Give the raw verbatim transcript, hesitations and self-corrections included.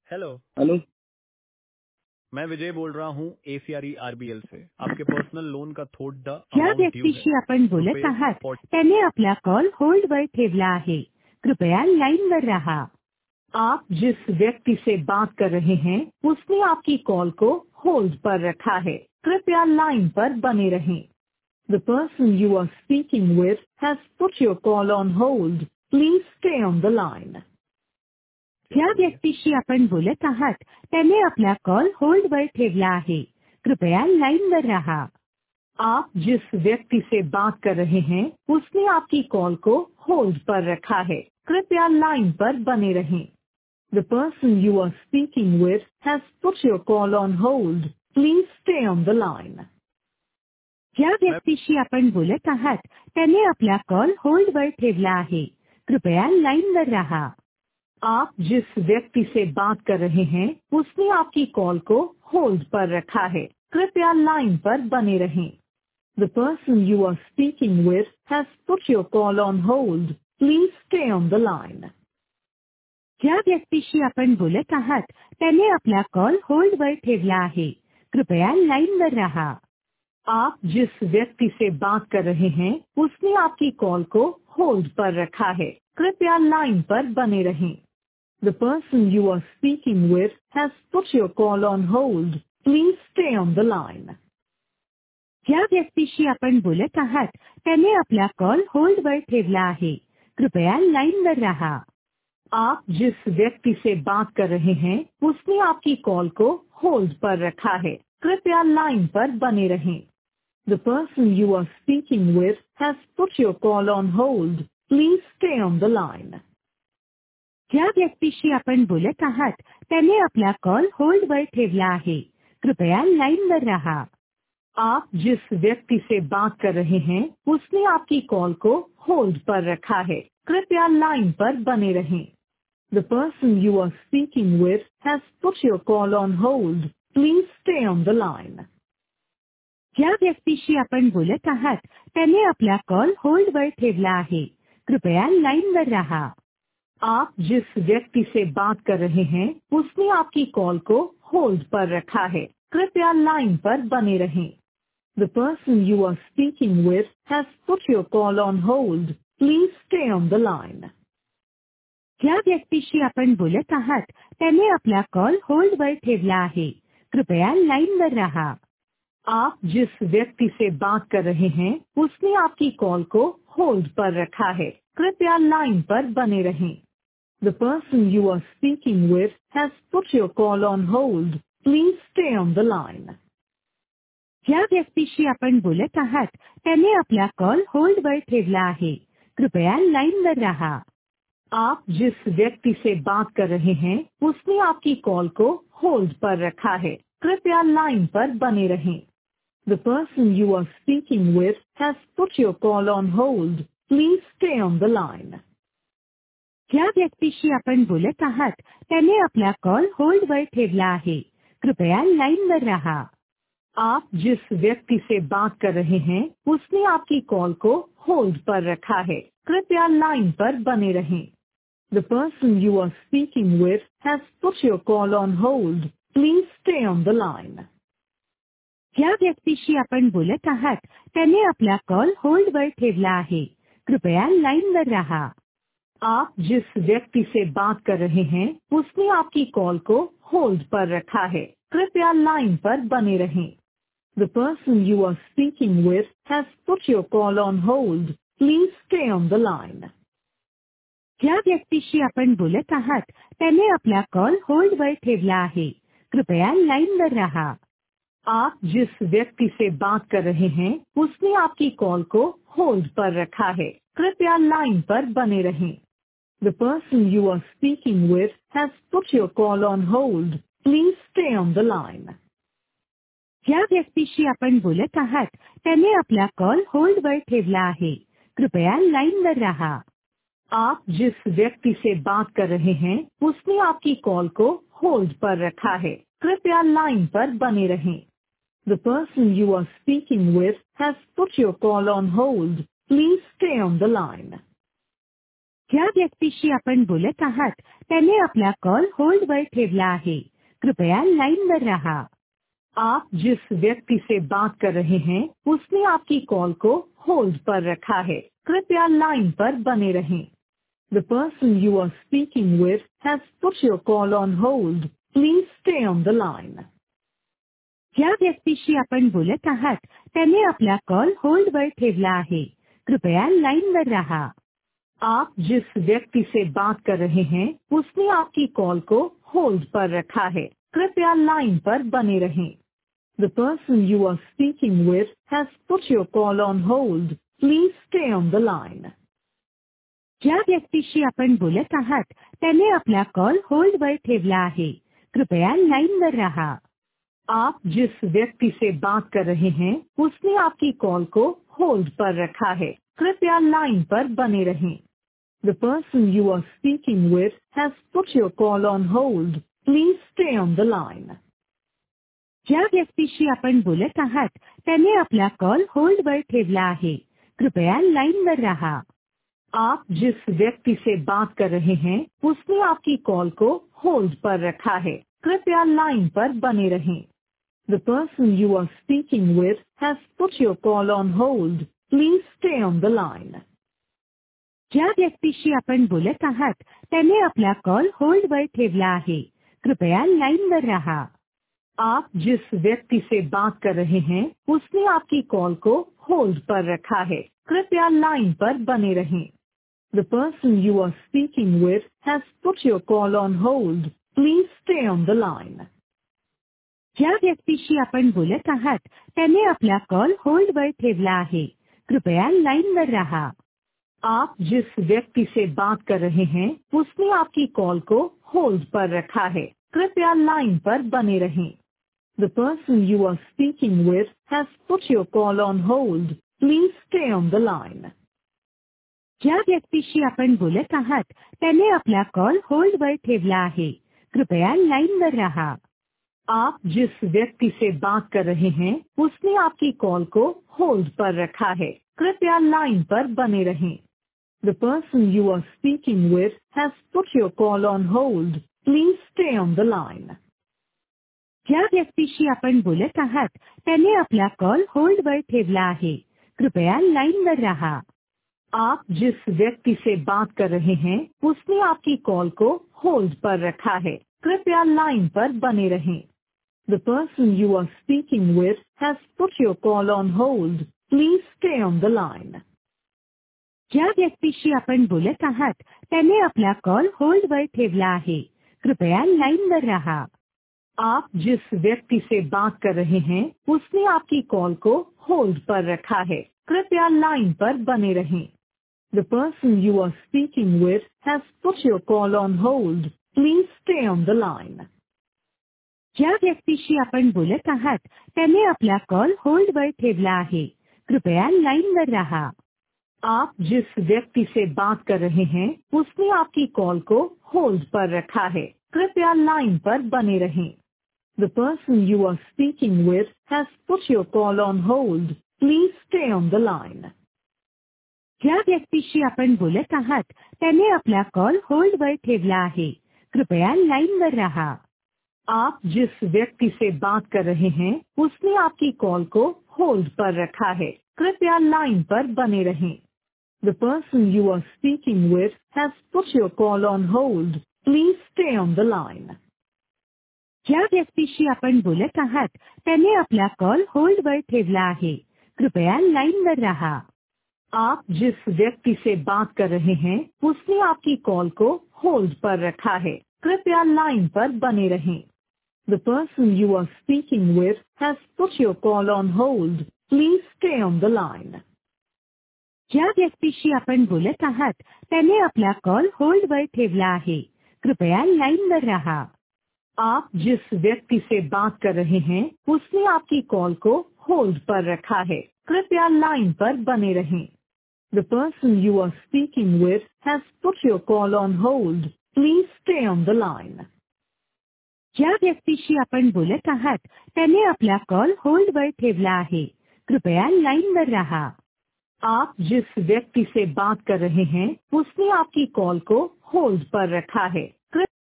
Hello. Hello. मैं विजय बोल रहा हूँ एसीआरई आरबीएल से। आपके पर्सनल लोन का थोडा ज्या अमाउंट ड्यू है व्यक्तीशी आपण बोलत रुपये आहात फोर्टी। त्याने आपला कॉल होल्डवर ठेवला आहे। कृपया लाइनवर रहा। आप जिस व्यक्ति से बात कर रहे हैं उसने आपकी कॉल को होल्ड पर रखा है। कृपया लाइन पर बने रहें। The person you are speaking with has put your call on hold. Please stay on the line. ज्या व्यक्तीशी आपण बोलत आहात त्याने आपला कॉल होल्डवर ठेवला आहे। कृपया लाइनवर रहा। आप जिस व्यक्ति से बात कर रहे हैं उसने आपकी कॉल को होल्ड पर रखा है। कृपया लाइन पर बने रहें। The person you are speaking with has put your call on hold. Please stay on the line. ज्या व्यक्तीशी आपण बोलत आहात त्याने आपला कॉल होल्डवर ठेवला आहे। कृपया लाइनवर रहा। आप जिस व्यक्ति से बात कर रहे हैं उसने आपकी कॉल को होल्ड पर रखा है। कृपया लाइन पर बने रहें। The person you are speaking with has put your call on hold. Please stay on the line. ज्या व्यक्तीशी आपण बोलत आहात त्याने आपला कॉल होल्डवर ठेवला आहे। कृपया लाइनवर रहा। आप जिस व्यक्ति से बात कर रहे हैं उसने आपकी कॉल को होल्ड पर रखा है। कृपया लाइन पर बने रहें। The person you are speaking with has put your call on hold. Please stay on the line. ज्या व्यक्तीशी आपण बोलत आहात त्याने आपला कॉल होल्डवर ठेवला आहे। कृपया लाइनवर रहा। आप जिस व्यक्ति से बात कर रहे हैं उसने आपकी कॉल को होल्ड पर रखा है। कृपया लाइन पर बने रहें। The person you are speaking with has put your call on hold. Please stay on the line. ज्या व्यक्तीशी आपण बोलत आहात त्याने आपला कॉल होल्डवर ठेवला आहे। कृपया लाइनवर रहा। आप जिस व्यक्ति से बात कर रहे हैं उसने आपकी कॉल को होल्ड पर रखा है। कृपया लाइन पर बने रहें। The person you are speaking with has put your call on hold. Please stay on the line. ज्या व्यक्तीशी आपण बोलत आहात त्याने आपला कॉल होल्डवर ठेवला आहे। कृपया लाइनवर रहा। आप जिस व्यक्ति से बात कर रहे हैं उसने आपकी कॉल को होल्ड पर रखा है। कृपया लाइन पर बने रहें। The person you are speaking with has put your call on hold. Please stay on the line. ज्या व्यक्तीशी आपण बोलत आहात त्याने आपला कॉल होल्डवर ठेवला आहे। कृपया लाइनवर रहा। आप जिस व्यक्ति से बात कर रहे हैं उसने आपकी कॉल को होल्ड पर रखा है। कृपया लाइन पर बने रहें। The person you are speaking with has put your call on hold. Please stay on the line. ज्या व्यक्तीशी आपण बोलत आहात त्याने आपला कॉल होल्डवर ठेवला आहे। कृपया लाइनवर रहा। आप जिस व्यक्ति से बात कर रहे हैं उसने आपकी कॉल को होल्ड पर रखा है। कृपया लाइन पर बने रहें। The person you are speaking with has put your call on hold. Please stay on the line. ज्या व्यक्तीशी आपण बोलत आहात त्याने आपला कॉल होल्डवर ठेवला आहे। कृपया लाइनवर रहा। आप जिस व्यक्ति से बात कर रहे हैं उसने आपकी कॉल को होल्ड पर रखा है। कृपया लाइन पर बने रहें। The person you are speaking with has put your call on hold. Please stay on the line. ज्या व्यक्तीशी आपण बोलत आहात त्याने आपला कॉल होल्डवर ठेवला आहे। कृपया लाइनवर रहा। आप जिस व्यक्ति से बात कर रहे हैं उसने आपकी कॉल को होल्ड पर रखा है। कृपया लाइन पर बने रहें। The person you are speaking with has put your call on hold. Please stay on the line. ज्या व्यक्तीशी आपण बोलत आहात त्याने आपला कॉल होल्डवर ठेवला आहे। कृपया लाइनवर रहा। आप जिस व्यक्ति से बात कर रहे हैं उसने आपकी कॉल को होल्ड पर रखा है। कृपया लाइन पर बने रहें। The person you are speaking with has put your call on hold. Please stay on the line. ज्या व्यक्तीशी आपण बोलत आहात त्याने आपला कॉल होल्डवर ठेवला आहे। कृपया लाइनवर रहा। आप जिस व्यक्ति से बात कर रहे हैं उसने आपकी कॉल को होल्ड पर रखा है। कृपया लाइन पर बने रहें। The person you are speaking with has put your call on hold. Please stay on the line. ज्या व्यक्तीशी आपण बोलत आहात त्याने आपला कॉल होल्डवर ठेवला आहे. कृपया लाइन पर रहा. आप जिस व्यक्ति से बात कर रहे हैं उसने आपकी कॉल को होल्ड पर रखा है. कृपया लाइन पर बने रहें. The person you are speaking with has put your call on hold. Please stay on the line. ज्या व्यक्तीशी आपण बोलत आहात त्याने आपला कॉल होल्डवर ठेवला आहे. कृपया लाइन पर रहा. आप जिस व्यक्ति से बात कर रहे हैं उसने आपकी कॉल को होल्ड पर रखा है. कृपया लाइन पर बने रहें. The person you are speaking with has put your call on hold. Please stay on the line. ज्या व्यक्तीशी आपण बोलत आहात त्याने आपला कॉल होल्डवर ठेवला आहे. कृपया लाइन पर रहा. आप जिस व्यक्ति से बात कर रहे हैं उसने आपकी कॉल को होल्ड पर रखा है. कृपया लाइन पर बने रहें. The person you are speaking with has put your call on hold. Please stay on the line. ज्या व्यक्तीशी आपण बोलत आहात त्याने आपला कॉल होल्डवर ठेवला आहे. कृपया लाइन पर रहा. आप जिस व्यक्ति से बात कर रहे हैं उसने आपकी कॉल को होल्ड पर रखा है. कृपया लाइन पर बने रहें. The person you are speaking with has put your call on hold. Please stay on the line. ज्या व्यक्तीशी आपण बोलत आहात त्याने आपला कॉल होल्डवर ठेवला आहे. कृपया लाइन पर रहा. आप जिस व्यक्ति से बात कर रहे हैं उसने आपकी कॉल को होल्ड पर रखा है. कृपया लाइन पर बने रहें. The person you are speaking with has put your call on hold. Please stay on the line. ज्या व्यक्तीशी आपण बोलत आहात त्याने आपला कॉल होल्डवर ठेवला आहे. कृपया लाइन पर रहा. आप जिस व्यक्ति से बात कर रहे हैं उसने आपकी कॉल को होल्ड पर रखा है. कृपया लाइन पर बने रहें. The person you are speaking with has put your call on hold. Please stay on the line. ज्या व्यक्तीशी आपण बोलत आहात त्याने आपला कॉल होल्डवर ठेवला आहे. कृपया लाइन पर रहा. आप जिस व्यक्ति से बात कर रहे हैं उसने आपकी कॉल को होल्ड पर रखा है. कृपया लाइन पर बने रहें. The person you are speaking with has put your call on hold. Please stay on the line. ज्या व्यक्तीशी आपण बोलत आहात त्याने आपला कॉल होल्डवर ठेवला आहे. कृपया लाइन पर रहा. आप जिस व्यक्ति से बात कर रहे हैं उसने आपकी कॉल को होल्ड पर रखा है. कृपया लाइन पर बने रहें. The person you are speaking with has put your call on hold. Please stay on the line. ज्या व्यक्तीशी आपण बोलत आहात त्याने आपला कॉल होल्डवर ठेवला आहे. कृपया लाइन पर रहा. आप जिस व्यक्ति से बात कर रहे हैं उसने आपकी कॉल को होल्ड पर रखा है. कृपया लाइन पर बने रहें. The person you are speaking with has put your call on hold. Please stay on the line. ज्या व्यक्तीशी आपण बोलत आहात त्याने आपला कॉल होल्डवर ठेवला आहे. कृपया लाइन पर रहा. आप जिस व्यक्ति से बात कर रहे हैं उसने आपकी कॉल को होल्ड पर रखा है. कृपया लाइन पर बने रहें. The person you are speaking with has put your call on hold. Please stay on the line. ज्या व्यक्तीशी आपण बोलत आहात त्याने आपला कॉल होल्डवर ठेवला आहे. कृपया लाइन पर रहा. आप जिस व्यक्ति से बात कर रहे हैं उसने आपकी कॉल को होल्ड पर रखा है. कृपया लाइन पर बने रहें. The person you are speaking with has put your call on hold. Please stay on the line. ज्या व्यक्तीशी आपण बोलत आहात त्याने आपला कॉल होल्डवर ठेवला आहे. कृपया लाइन पर रहा. आप जिस व्यक्ति से बात कर रहे हैं उसने आपकी कॉल को होल्ड पर रखा है. कृपया लाइन पर बने रहें. The person you are speaking with has put your call on hold. Please stay on the line. ज्या व्यक्तीशी आपण बोलत आहात त्याने आपला कॉल होल्डवर ठेवला आहे. कृपया लाइन पर रहा. आप जिस व्यक्ति से बात कर रहे हैं उसने आपकी कॉल को होल्ड पर रखा है. कृपया लाइन पर बने रहें. The person you are speaking with has put your call on hold. Please stay on the line. ज्या व्यक्तीशी आपण बोलत आहात त्याने आपला कॉल होल्डवर ठेवला आहे. कृपया लाइन पर रहा. आप जिस व्यक्ति से बात कर रहे हैं उसने आपकी कॉल को होल्ड पर रखा है।